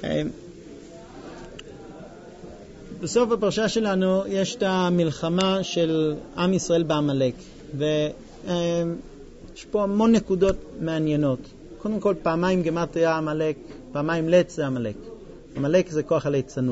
בסוף הפרשה שלנו יש את המלחמה של עם ישראל בעמלק, ויש פה המון נקודות מעניינות. קודם כל, פעמיים גמטריה עמלק, פעמיים לץ זה עמלק. עמלק זה כוח הליצנות.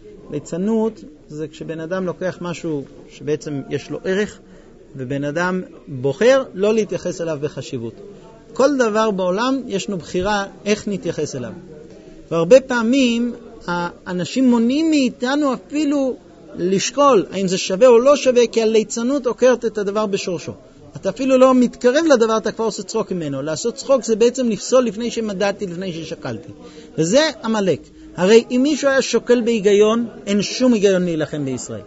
ליצנות זה כשבן אדם לוקח משהו שבעצם יש לו ערך, ובן אדם בוחר לא להתייחס אליו בחשיבות. כל דבר בעולם יש לנו בחירה איך נתייחס אליו. והרבה פעמים האנשים מונעים מאיתנו אפילו לשקול האם זה שווה או לא שווה, כי הליצנות עוקרת את הדבר בשורשו. אתה אפילו לא מתקרב לדבר, אתה כבר עושה צחוק ממנו. לעשות צחוק זה בעצם לפסול לפני שמדעתי, לפני ששקלתי. וזה עמלק. הרי אם מישהו היה שוקל בהיגיון, אין שום היגיון להילחם בישראל.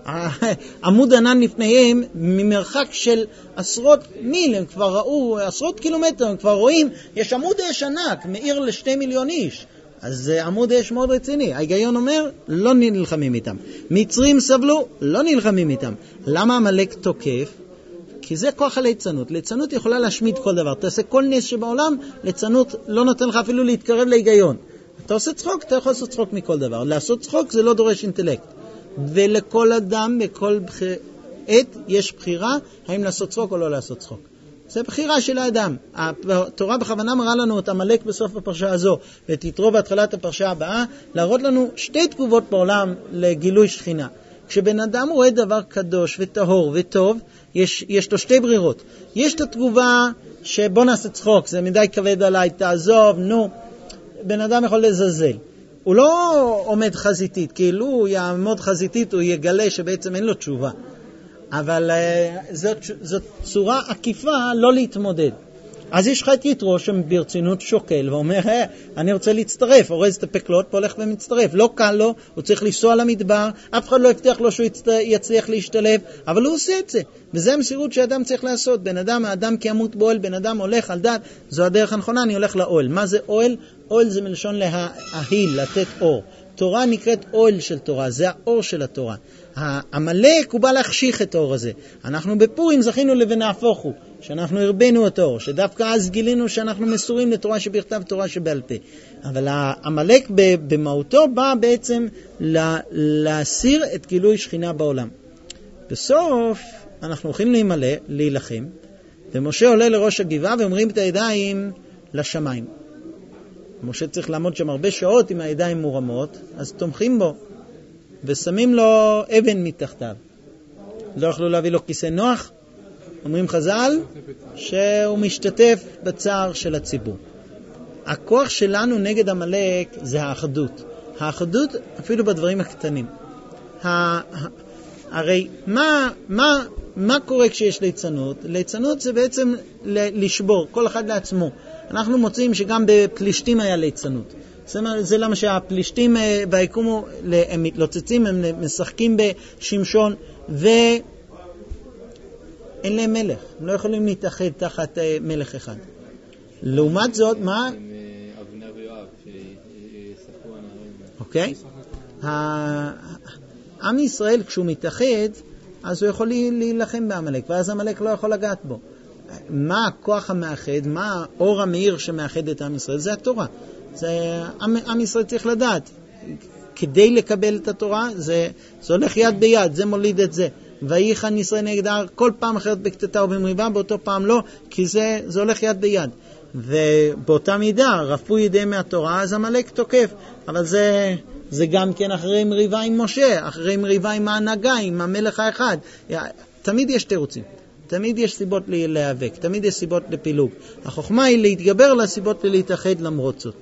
עמוד ענן לפניהם, ממרחק של עשרות מיל, הם כבר ראו, עשרות קילומטר, הם כבר רואים, יש עמוד אש ענק, מאיר ל2 מיליון איש. אז זה עמוד אש מאוד רציני. ההיגיון אומר, לא נלחמים איתם. מצרים סבלו, לא נלחמים איתם. למה עמלק תוקף? כי זה כוח הליצנות. ליצנות יכולה להשמיד כל דבר. תעשה כל נס שבעולם, ליצנות לא נותן לך אפילו להתקרב להיגיון. אתה עושה צחוק, אתה יכול לעשות צחוק מכל דבר. לעשות צחוק זה לא דורש אינטלקט. ולכל אדם, בכל עת, יש בחירה האם לעשות צחוק או לא לעשות צחוק. זה בחירה של האדם. התורה בכוונה מראה לנו את עמלק בסוף הפרשה הזו, ואת יתרו בהתחלת הפרשה הבאה, להראות לנו שתי תגובות בעולם לגילוי שכינה. כשבן אדם רואה דבר קדוש וטהור וטוב, יש לו שתי ברירות. יש את התגובה שבוא נעשה צחוק, זה מדי כבד עליי, תעזוב, נו. בן אדם יכול לזלזל. הוא לא עומד חזיתית, כאילו הוא יעמוד חזיתית, הוא יגלה שבעצם אין לו תשובה. אבל זאת צורה עקיפה לא להתמודד. אז יש לך את יתרו שברצינות שוקל ואומר, אני רוצה להצטרף, אורז את הפקלות, פה הולך ומצטרף. לא קל לו, הוא צריך לנסוע למדבר, אף אחד לא הבטיח לו שהוא יצליח להשתלב, אבל הוא עושה את זה. וזה המסירות שאדם צריך לעשות. בן אדם, האדם כימות באוהל, בן אדם הולך על דת, זו הדרך הנכונה, אני הולך לאוהל. מה זה אוהל? אוהל זה מלשון לההיל, לתת אור. תורה נקראת אוהל של תורה, זה האור של התורה. העמלק הוא בא להחשיך את האור הזה. אנחנו בפורים זכינו ונהפוך הוא, שאנחנו הרבנו את האור, שדווקא אז גילינו שאנחנו מסורים לתורה שבכתב, תורה שבעל פה. אבל העמלק במהותו בא בעצם להסיר את גילוי שכינה בעולם. בסוף אנחנו הולכים להילחם, ומשה עולה לראש הגבעה ואומרים את הידיים לשמיים. משה צריך לעמוד שם הרבה שעות עם הידיים מורמות, אז תומכים בו ושמים לו אבן מתחתיו. לא יכלו להביא לו כיסא נוח. אומרים חז"ל שהוא משתתף בצער של הציבור. הכוח שלנו נגד עמלק זה האחדות. האחדות אפילו בדברים הקטנים. הרי מה קורה כשיש ליצנות? ליצנות זה בעצם לשבור, כל אחד לעצמו. אנחנו מוצאים שגם בפלישתים היה ליצנות. זה למה שהפלישתים ביקומו, הם מתלוצצים, הם משחקים בשמשון, ואין להם מלך. הם לא יכולים להתאחד תחת מלך אחד. לעומת זאת, מה? אבנר ויואב, שספרו הנערים. אוקיי? עם ישראל, כשהוא מתאחד, אז הוא יכול להילחם בעמלק, ואז עמלק לא יכול לגעת בו. מה הכוח המאחד, מה האור המאיר שמאחד את עם ישראל? זה התורה. עם ישראל צריך לדעת. כדי לקבל את התורה, זה הולך יד ביד, זה מוליד את זה. ויחן ישראל נגד ההר, כל פעם אחרת בקטטה ובמריבה, באותו פעם לא, כי זה הולך יד ביד. ובאותה מידה, רפו ידיהם מהתורה, אז עמלק תוקף. אבל זה גם כן אחרי מריבה עם משה, אחרי מריבה עם ההנהגה, עם המלך האחד. תמיד יש תירוצים. תמיד יש סיבות להיאבק, תמיד יש סיבות לפילוג. החוכמה היא להתגבר לסיבות ולהתאחד למרות זאת.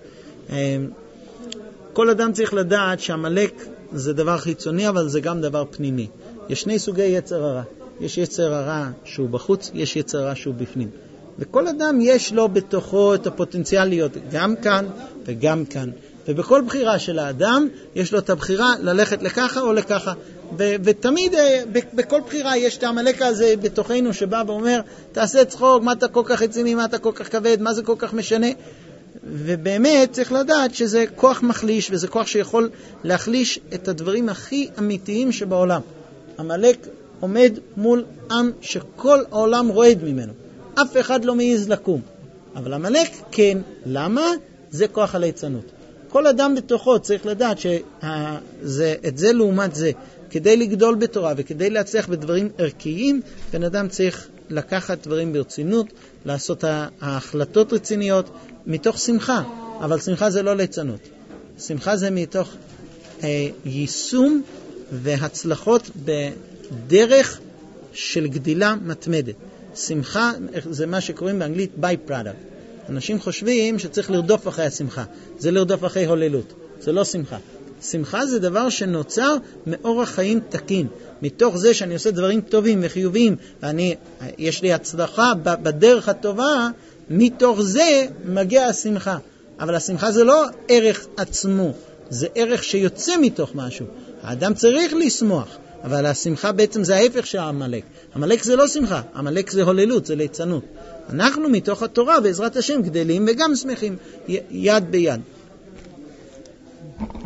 כל אדם צריך לדעת שעמלק זה דבר חיצוני, אבל זה גם דבר פנימי. יש שני סוגי יצר הרע. יש יצר הרע שהוא בחוץ, יש יצר הרע שהוא בפנים. וכל אדם יש לו בתוכו את הפוטנציאל להיות גם כאן וגם כאן. ובכל בחירה של האדם יש לו את הבחירה ללכת לככה או לככה. ותמיד בכל בחירה יש את העמלק הזה בתוכנו שבא ואומר, תעשה צחוק, מה אתה כל כך רציני, מה אתה כל כך כבד, מה זה כל כך משנה. ובאמת צריך לדעת שזה כוח מחליש, וזה כוח שיכול להחליש את הדברים הכי אמיתיים שבעולם. עמלק עומד מול עם שכל העולם רועד ממנו. אף אחד לא מעז לקום. אבל עמלק כן, למה? זה כוח הליצנות. כל אדם בתוכו צריך לדעת שאת זה לעומת זה. כדי לגדול בתורה וכדי להצליח בדברים ערכיים, בן אדם צריך לקחת דברים ברצינות, לעשות ההחלטות רציניות מתוך שמחה. אבל שמחה זה לא ליצנות. שמחה זה מתוך יישום והצלחות בדרך של גדילה מתמדת. שמחה זה מה שקוראים באנגלית by product. אנשים חושבים שצריך לרדוף אחרי השמחה. זה לרדוף אחרי הוללות. זה לא שמחה. שמחה זה דבר שנוצר מאורח חיים תקין. מתוך זה שאני עושה דברים טובים וחיוביים, יש לי הצלחה בדרך הטובה, מתוך זה מגיע השמחה. אבל השמחה זה לא ערך עצמו, זה ערך שיוצא מתוך משהו. האדם צריך לשמוח, אבל השמחה בעצם זה ההפך של העמלק. עמלק זה לא שמחה, עמלק זה הוללות, זה ליצנות. אנחנו מתוך התורה בעזרת השם גדלים וגם שמחים יד ביד.